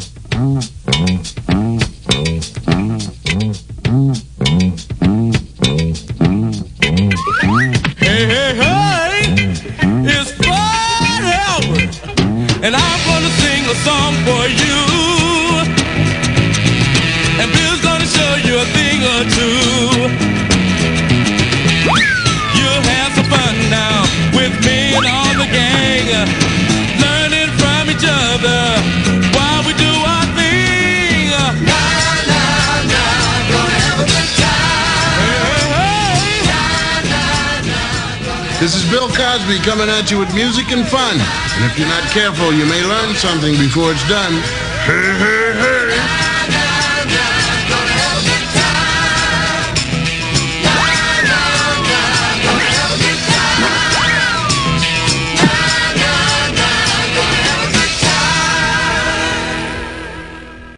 Hey, hey, hey, it's Fred Albert, and I'm gonna sing a song for you. And Bill's gonna show you a thing or two. You'll have some fun now with me and all the gang, learning from each other while we do our thing. Na, na, na, gonna have a good time. Hey, hey, hey. This is Bill Cosby coming at you with music and fun. And if you're not careful, you may learn something before it's done. Hey, hey, hey.